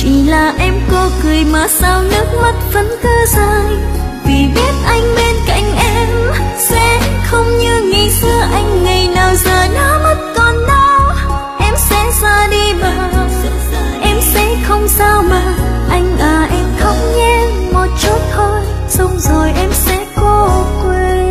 Chỉ là em có cười mà sao nước mắt vẫn cứ rơi, vì biết anh bên cạnh em sẽ không như ngày xưa. Anh ngày nào giờ đã mất còn đâu, em sẽ ra đi mà em sẽ không sao mà. Anh à em khóc nhé một chút thôi, xong rồi em sẽ cố quên.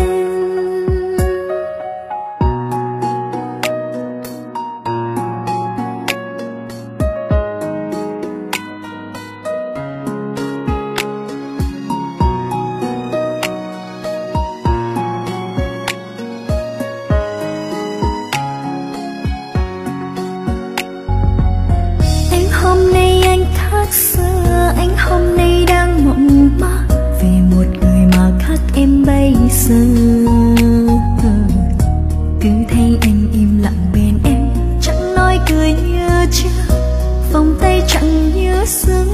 Anh hôm nay đang mộng mơ về một người mà khác em bây giờ. Cứ thấy anh im lặng bên em, chẳng nói cười như chưa, vòng tay chẳng như xưa.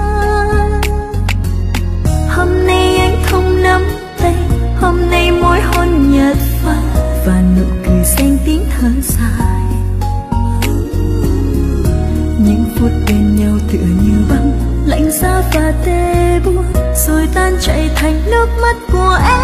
Hôm nay anh không nắm tay, hôm nay môi hôn nhạt phai và nụ cười xanh tiếng thở dài. Những phút bên nhau tựa như băng, lạnh giá và tê buốt, rồi tan chảy thành nước mắt của em.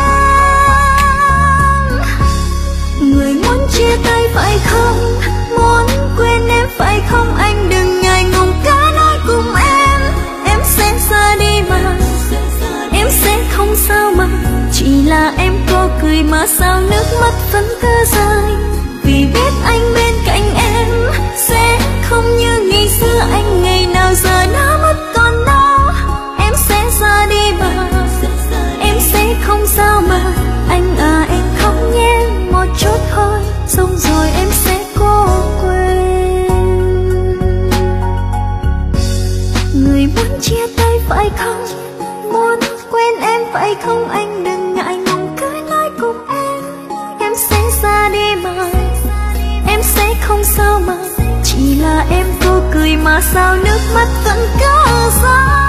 Người muốn chia tay phải không, muốn quên em phải không? Anh đừng ngại ngùng cả nói cùng em sẽ ra đi mà em sẽ không sao mà. Chỉ là em có cười mà sao nước mắt vẫn cứ rơi, vì biết anh bên cạnh em sẽ không như ngày xưa. Anh ngày nào giờ đã mất còn đâu, em sẽ ra đi mà em sẽ không sao mà. Anh à em khóc nhé một chút thôi, xong rồi em sẽ cố quên. Người muốn chia tay phải không, muốn quên em phải không? Anh đừng ngại ngùng cứ nói cùng em sẽ ra đi mà em sẽ không sao mà. Chỉ là em cô cười mà sao nước mắt vẫn cứ rơi.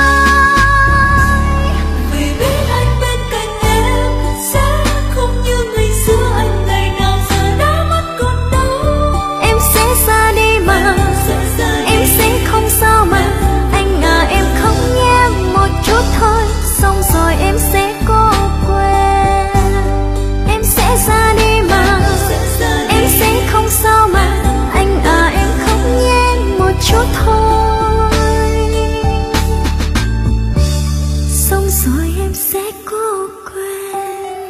Vì biết anh bên cạnh em sẽ không như ngày xưa. Anh ngày nào giờ đã mất còn đâu, em sẽ ra đi mà em sẽ không sao mà. Anh à em không nghe một chút thôi, xong rồi em sẽ cố quên. Em sẽ ra đi mà em sẽ không sao mà. Anh à em không nghe một chút thôi, xong rồi em sẽ cố quên.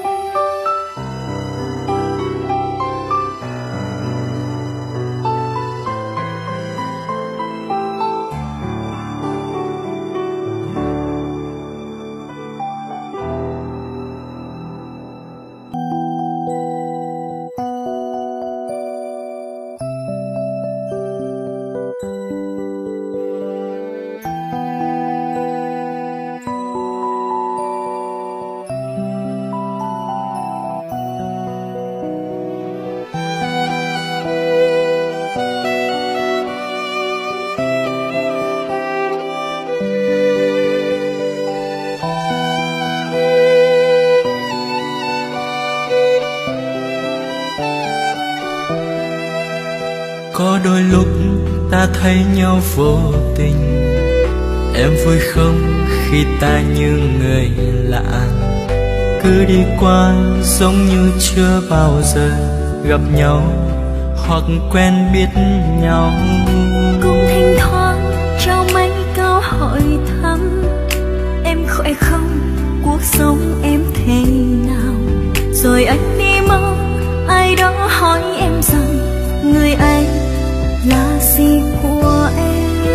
Có đôi lúc ta thấy nhau vô tình, em vui không khi ta như người lạ, cứ đi qua giống như chưa bao giờ gặp nhau hoặc quen biết nhau. Cũng thỉnh thoảng cho mấy câu hỏi thăm, em khỏe không, cuộc sống em thế nào. Rồi anh đi mau, ai đó hỏi em rằng người ấy là gì của em.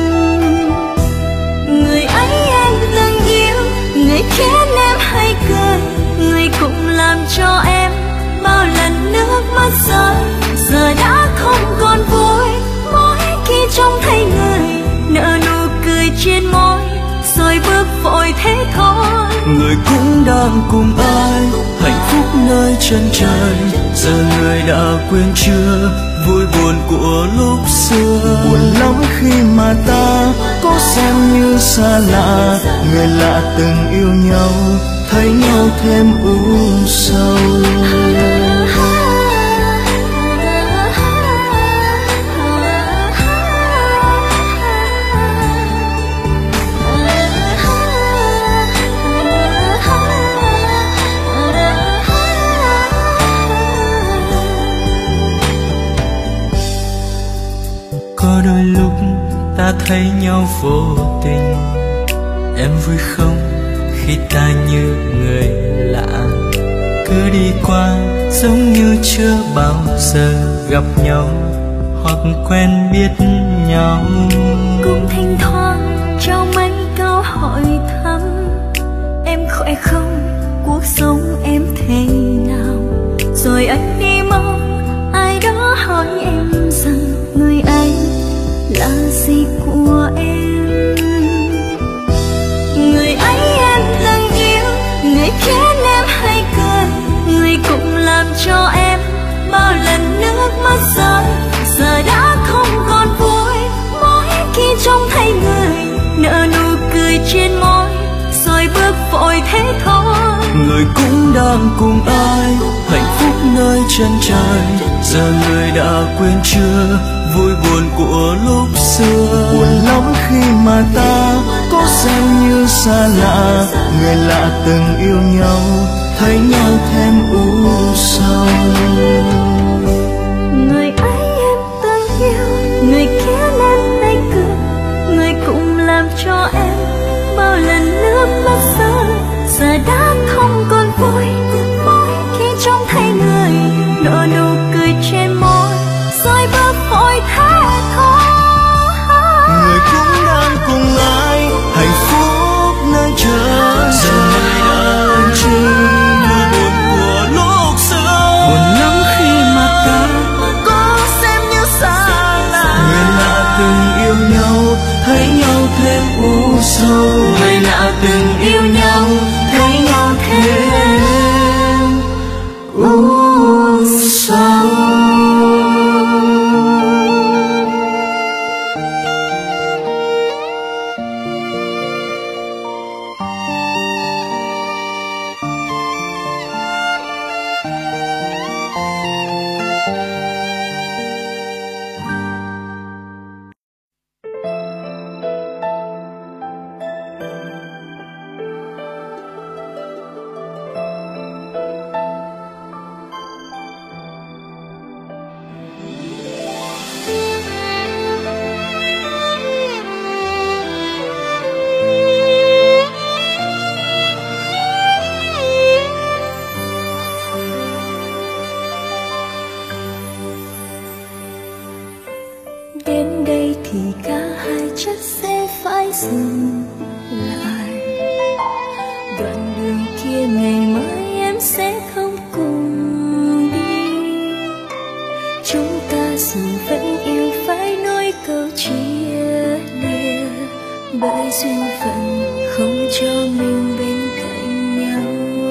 Người ấy em từng yêu, người khiến em hay cười, người cũng làm cho em bao lần nước mắt rơi. Giờ đã không còn vui, mỗi khi trông thấy người nở nụ cười trên môi, rồi bước vội thế thôi. Người cũng đang cùng ai hạnh phúc nơi chân trời, giờ người đã quên chưa vui buồn của lúc xưa. Buồn lắm khi mà ta có xem như xa lạ, người lạ từng yêu nhau thấy nhau thêm u sầu. ta thấy nhau vô tình. Em vui không khi ta như người lạ, cứ đi qua giống như chưa bao giờ gặp nhau hoặc quen biết nhau. Cũng thỉnh thoảng cho mấy câu hỏi thăm, em khỏe không, cuộc sống em thế nào. Rồi anh đi mong ai đó hỏi em rằng người anh là gì của em. Người ấy em từng yêu, người khiến em hay cười, người cũng làm cho em bao lần nước mắt rơi. Giờ đã không còn vui, mỗi khi trông thấy người nở nụ cười trên môi, rồi bước vội thế thôi. Người cũng đang cùng ai hạnh phúc nơi chân trời, giờ người đã quên chưa vui buồn của lúc xưa. Buồn lắm khi mà ta có xem như xa lạ, người lạ từng yêu nhau thấy nhau thêm u sầu. Người ấy em từng yêu, người khiến em hay cười, người cũng làm cho em bao lần nước mắt rơi. Giờ đã không còn vui, mỗi khi trông thấy người nở nụ cười trên môi, rồi bước vội thế thôi. Người cũng đang cùng ai hạnh phúc nơi trời, giờ người đã quên chưa vui buồn của lúc xưa. Buồn lắm khi mà ta Có xem như xa lạ, người lạ từng yêu nhau thấy nhau thêm u sầu. người lạ từng Yêu nhau thấy nhau thêm u sầu. Đến đây thì cả hai chắc sẽ phải dừng lại. Đoạn đường kia ngày mai em sẽ không cùng đi. Chúng ta dù vẫn yêu phải nói câu chia lìa, bởi duyên phận không cho mình bên cạnh nhau.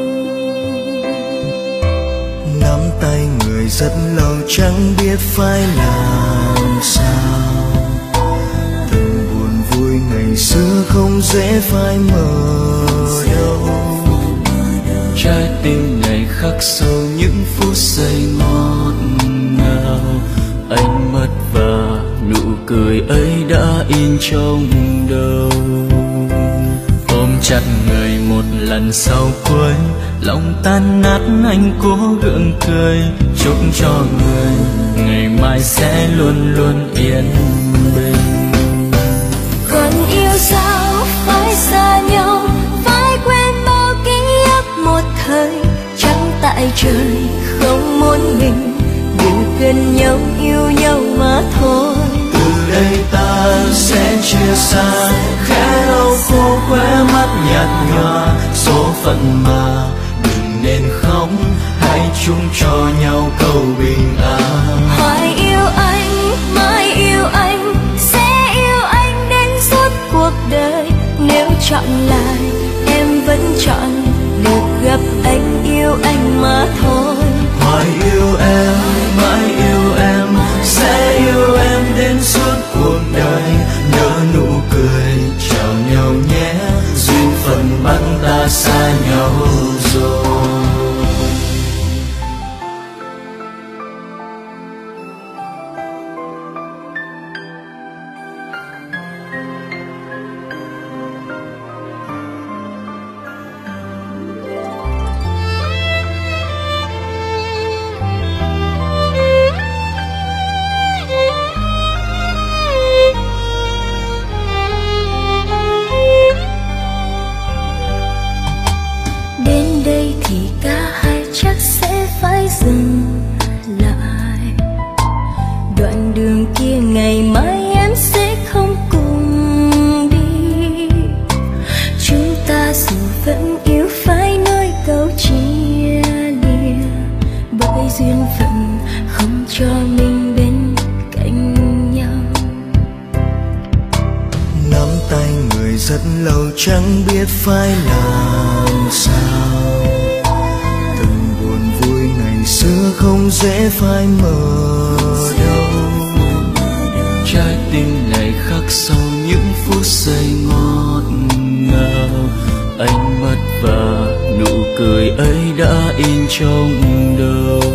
Nắm tay người rất lâu chẳng biết phải làm sao. Từng buồn vui ngày xưa không dễ phai mờ đâu. trái tim này khắc sâu những phút giây ngọt ngào. Ánh mắt và nụ cười ấy đã in trong đầu. Ôm chặt người một lần sau cuối, lòng tan nát anh cố gượng cười. Chúc cho người ngày mai sẽ luôn luôn yên bình. Còn yêu sao phải xa nhau, phải quên bao ký ức một thời. Chẳng tại trời không muốn mình được gần nhau yêu nhau mà thôi. Từ đây ta sẽ chia xa, khẽ lau khô khóe mắt nhạt nhòa. Số phận mà đừng nên khóc, hãy chung cho nhau câu bình an. Hoài yêu anh, mãi yêu anh, sẽ yêu anh đến suốt cuộc đời. Nếu chọn lại em vẫn chọn được gặp anh, yêu anh mà thôi. Hoài yêu em, mãi yêu em, sẽ yêu em đến suốt cuộc đời. Nở nụ cười chào nhau nhé, duyên phận bắt ta xa nhau rồi. đợi rất lâu chẳng biết phải làm sao. Từng buồn vui ngày xưa không dễ phai mờ đâu. Trái tim này khắc sâu những phút giây ngọt ngào. Ánh mắt và nụ cười ấy đã in trong đầu.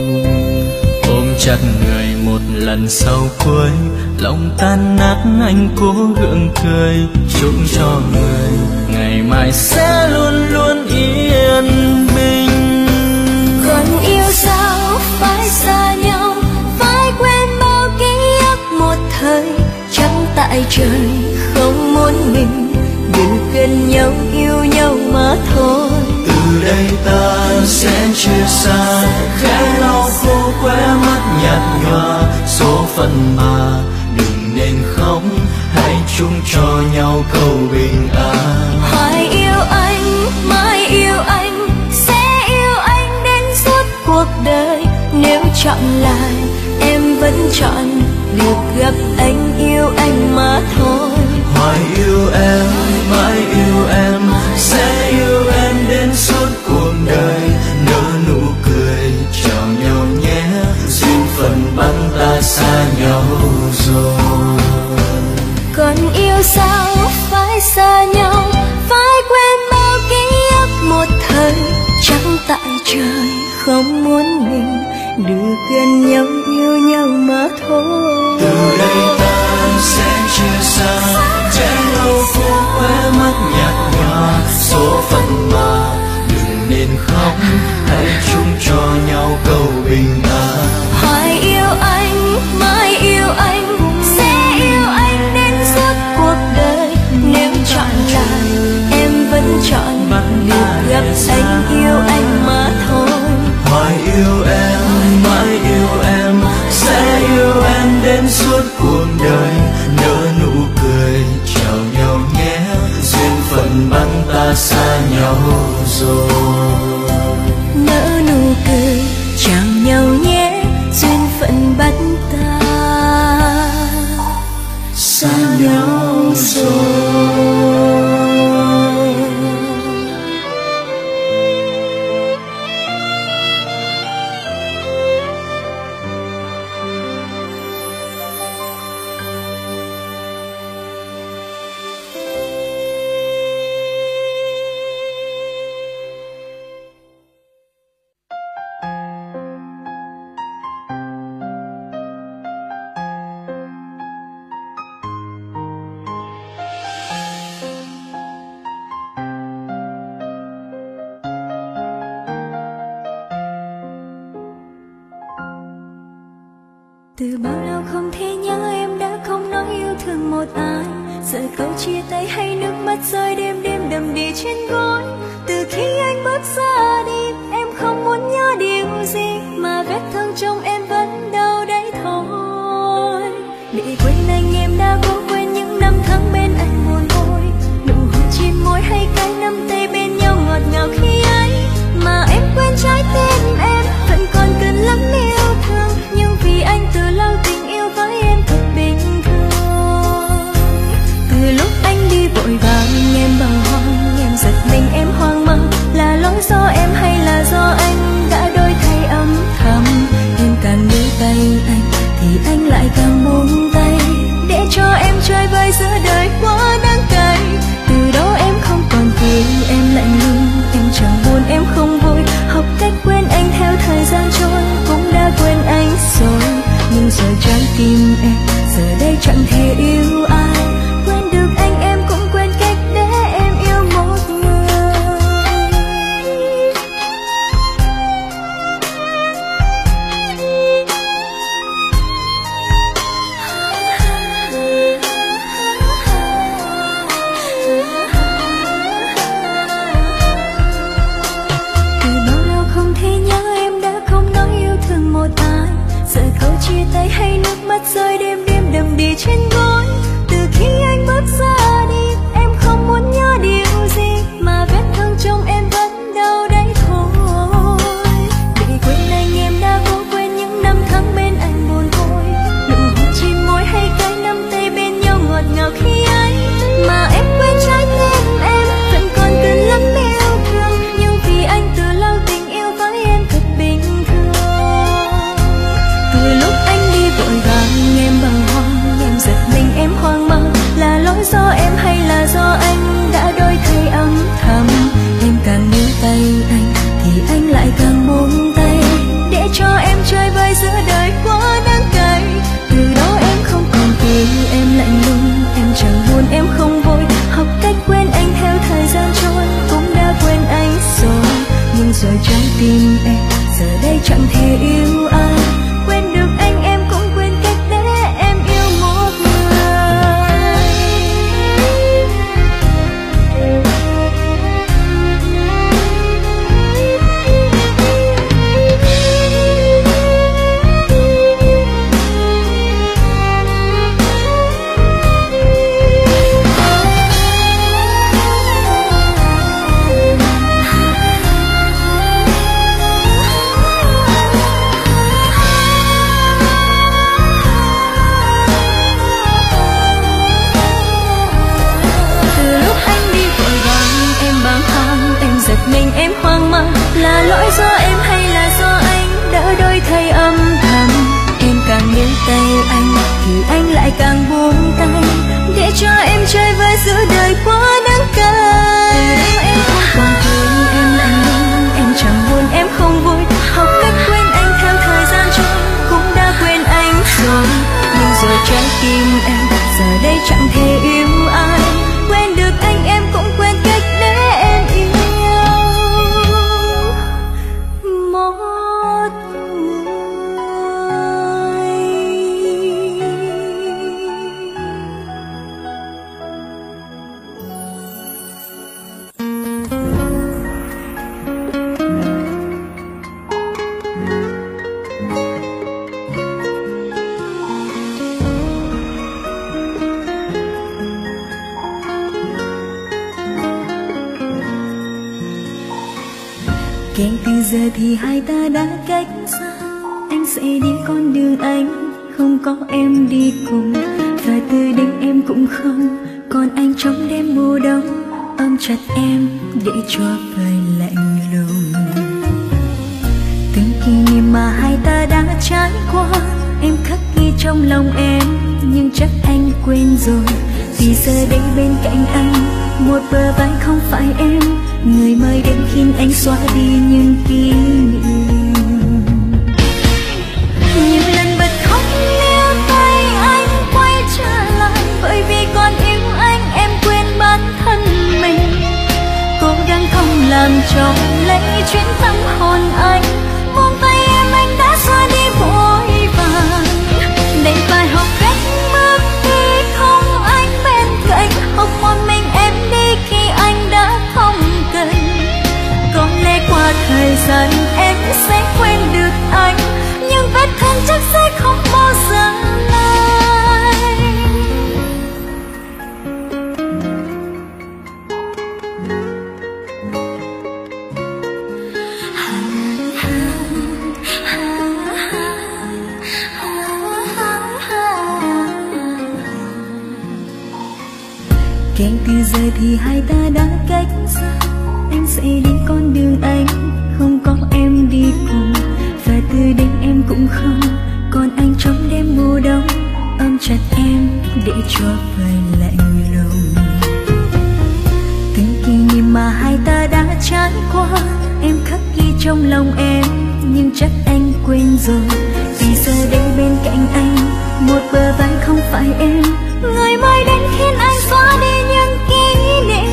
Ôm chặt người một lần sau cuối, lòng tan nát anh cố gượng cười. Chúc cho người ngày mai sẽ luôn luôn yên bình. Còn yêu sao phải xa nhau, phải quên bao ký ức một thời. Chẳng tại trời không muốn mình được gần nhau yêu nhau mà thôi. Từ đây ta sẽ chia xa, khẽ lau khô khóe mắt nhạt nhòa. Số phận mà đừng nên khóc, hãy chung cho nhau câu bình an. Hoài yêu anh, mãi yêu anh, sẽ yêu anh đến suốt cuộc đời. Nếu chọn lại em vẫn chọn được gặp anh, yêu anh mà thôi. Hoài yêu em, mãi yêu em, sẽ yêu em đến suốt cuộc đời. Nở nụ cười chào nhau nhé, duyên phận bắt ta xa nhau rồi. Còn yêu sao phải xa nhau, phải quên bao ký ức một thời. Chẳng tại trời không muốn mình được gần nhau yêu nhau mà thôi. Từ đây ta sẽ chia xa, che lâu khô khóe mắt nhạt nhòa. Số phận mà đừng nên khóc, hãy chung cho nhau câu bình an. Hoài yêu anh, mãi yêu anh, sẽ yêu anh đến suốt cuộc đời. Nếu chọn lại em vẫn chọn được gặp anh, yêu anh mà thôi. Hoài yêu em, mãi yêu em, sẽ yêu em đến suốt cuộc đời. Nở nụ cười chào nhau nhé, duyên phận bắt ta xa nhau rồi. Nở nụ cười chào nhau nhé, duyên phận bắt ta xa nhau rồi. Từ bao lâu không thể nhớ em đã không nói yêu thương một ai. Giờ câu chia tay hay nước mắt rơi đêm đêm đầm đìa trên gối. Từ khi anh bước ra đi em không muốn nhớ điều gì, mà vết thương trong em vẫn đau đấy thôi. Để quên anh em đã cố quên những năm tháng bên anh buồn vui. Nụ hôn trên môi hay cái nắm tay bên nhau ngọt ngào khi ấy. Mà em quên trái tim em vẫn còn cần lắm yêu thương. Nhưng vì anh từ lâu tình yêu với em thật bình thường. Từ lúc anh đi vội vàng em bàng hoàng, em giật mình em hoang mang. Là lỗi do em hay là do anh đã đổi thay âm thầm. Em càng níu tay anh thì anh lại càng buông tay, để cho em chơi vơi giữa đời quá đắng cay. Từ đó em không còn cười, em lạnh lùng, em chẳng buồn em không vui. Học cách quên anh theo thời gian trôi, cũng đã quên anh rồi. Nhưng giờ trái tim em giờ đây chẳng thể yêu ai. Quên được anh em cũng quên cách để em yêu một người. Từ bao lâu không thể nhớ em đã không nói yêu thương một ai. Giờ câu chia tay hay nước mắt rơi đêm đêm đầm đìa trên mình em hoang mang, là lỗi do em hay là do anh đỡ đôi thay âm thầm. Em càng níu tay anh thì anh lại càng buông tay, để cho em chơi vơi giữa đời quá đắng cay. Em không còn thương em lạnh lùng, em chẳng buồn em không vui, học cách quên anh theo thời gian trôi, cũng đã quên anh rồi. Nhưng rồi trái tim em giờ đây chẳng thể yêu ai, quên được anh em cũng quên cách để em yêu một người. Kể từ giờ thì hai ta đã cách xa, anh sẽ đi con đường anh không có em đi cùng, và từ đây em cũng không còn anh trong đêm mùa đông, ôm chặt em để cho vơi lạnh lùng. Từng kỷ niệm mà hai ta đã trải qua, em khắc ghi trong lòng em, nhưng chắc anh quên rồi, vì giờ đây bên cạnh anh một bờ vai không phải em, người mới đến khiến anh xóa đi những kỷ niệm. Nhiều lần bật khóc níu tay anh quay trở lại, bởi vì còn yêu anh em quên bản thân mình, cố gắng không làm trọn lấy chuyến tâm hồn anh, buông tay em anh đã xóa đi vội vàng, đành phải học cách bước đi không anh bên cạnh, học một mình em đi khi anh đã không cần. Có lẽ qua thời gian em sẽ quên được anh, nhưng vết thương chắc sẽ không bao giờ lành. Kể từ giờ thì hai ta đã cách xa, anh sẽ đi con đường anh không có em đi cùng, và từ đây em cũng không còn anh trong đêm mùa đông, ôm chặt em để cho vơi lạnh lùng. Từng kỷ niệm mà hai ta đã trải qua, em khắc ghi trong lòng em, nhưng chắc anh quên rồi, vì giờ đây bên cạnh anh một bờ vai không phải em, người mới đến khiến anh xóa đi những kỷ niệm.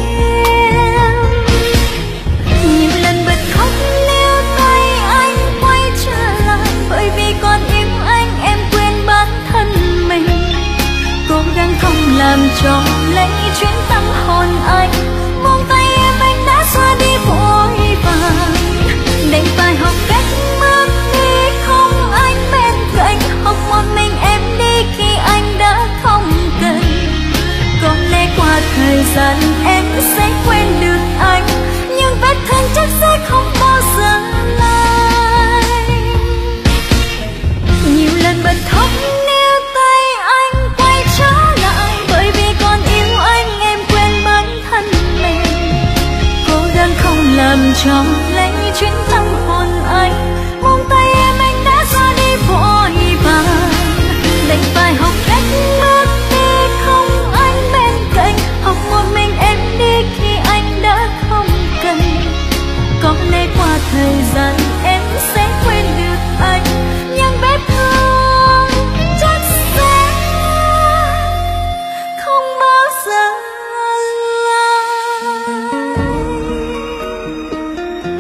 Nhiều lần bật khóc níu tay anh quay trở lại, bởi vì còn yêu anh em quên bản thân mình, cố gắng không làm trọn lấy chuyến tâm hồn anh, buông tay em anh đã xóa đi vội vàng, đành phải học cách bước đi không anh bên cạnh, học một mình em đi khi anh đã không cần. Có lẽ qua thời gian em sẽ quên được anh, nhưng vết thương chắc sẽ không bao giờ lành. Nhiều lần bật khóc níu tay anh quay trở lại, bởi vì còn yêu anh em quên bản thân mình, cố gắng không làm trọn lấy chuyến tâm hồn anh, buông tay em anh đã ra đi vội vàng, đành phải học cách bước đi không anh bên cạnh, học một mình em đi khi anh đã không cần. Có lẽ qua thời gian em sẽ quên được anh, nhưng vết thương chắc sẽ không bao giờ lành.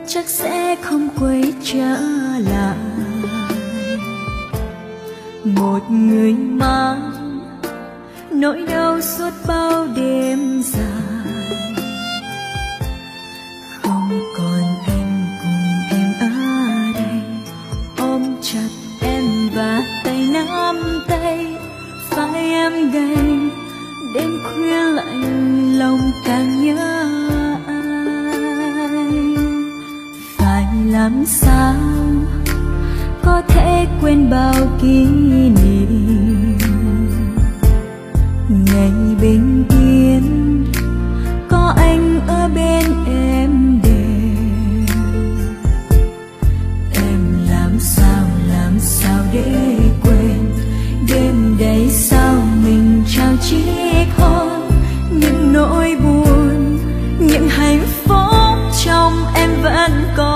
chắc sẽ không quay trở lại. Một người mang nỗi đau suốt bao đêm dài, không còn anh cùng em ở đây, ôm chặt em và tay nắm tay. Phải em gầy đêm khuya lạnh lòng càng nhớ anh. Phải làm sao có thể quên bao kỷ niệm, ngày bình yên có anh ở bên em đều. Em làm sao để quên đêm đấy, sao mình trao chiếc hôn. Những nỗi buồn, những hạnh phúc trong em vẫn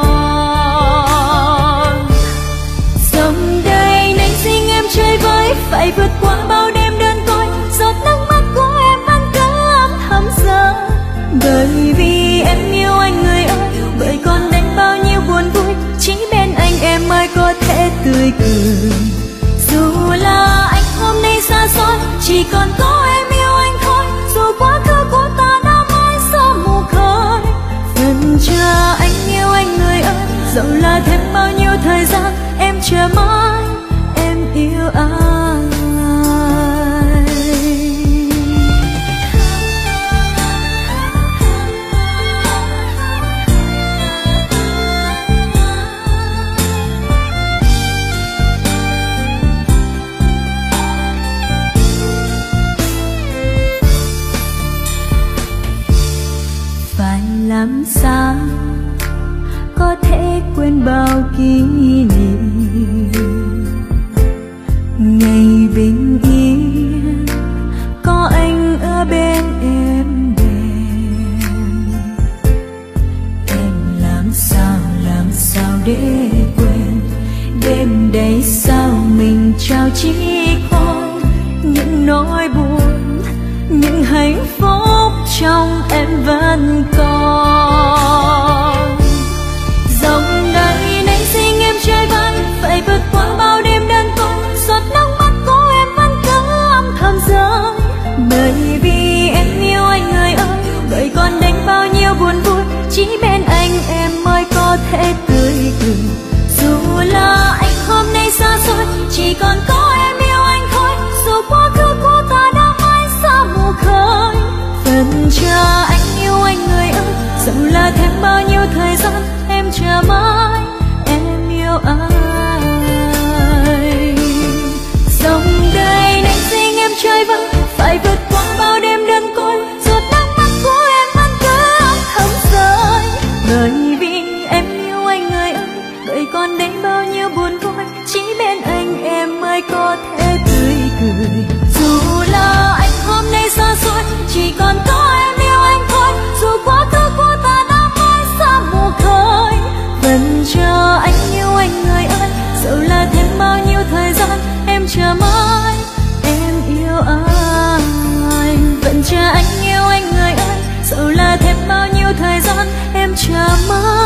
còn. Dòng đời nảy sinh em chơi với, phải vượt qua bao đêm đơn côi. Giọt nước mắt của em vẫn cứ âm thầm rơi, bởi vì em yêu anh người ơi. Bởi còn đánh bao nhiêu buồn vui, chỉ bên anh em mới có thể tươi cười. Dù là anh hôm nay xa xôi, chỉ còn có em yêu anh thôi. Dù quá khứ của ta đã mãi xa mù khơi, phần chờ anh yêu anh người ơi. Dẫu là thêm bao nhiêu thời gian, em chờ mãi em yêu anh. Làm sao có thể quên bao kỷ niệm, ngày bình yên có anh ở bên em đều. Em làm sao để quên đêm đấy, sao mình trao chiếc hôn. Những nỗi buồn, những hạnh phúc trong em vẫn còn. Dòng đời nảy sinh em chơi vơi, phải vượt qua bao đêm đơn côi. Giọt nước mắt của em vẫn cứ âm thầm rơi, bởi vì em yêu anh người ơi. Bởi còn đánh bao nhiêu buồn vui, chỉ bên anh em mới có thể tươi cười. Dù là anh hôm nay xa xôi, chỉ còn có em yêu anh thôi. Dù quá khứ của ta đã mãi xa mù khơi, phần chờ anh yêu anh người ơi. Dẫu là thêm bao nhiêu thời gian, em chờ mãi em yêu anh. Dòng đời nảy sinh em chơi vơi, phải vượt qua bao đêm đơn côi. Giọt nước mắt của em vẫn cứ âm thầm rơi, bởi vì em yêu anh người ơi. Bởi còn đến bao nhiêu buồn vui, chỉ bên anh em mới có thể tươi cười. Dù là anh hôm nay xa xôi, chỉ còn có em yêu anh thôi. Dù quá khứ của ta đã mãi xa mù khơi, vẫn chờ anh yêu anh người ơi. Dẫu là thêm bao nhiêu thời gian, em chờ mãi em yêu anh. Vẫn chờ anh yêu anh người ơi. Dẫu là thêm bao nhiêu thời gian, em chờ mãi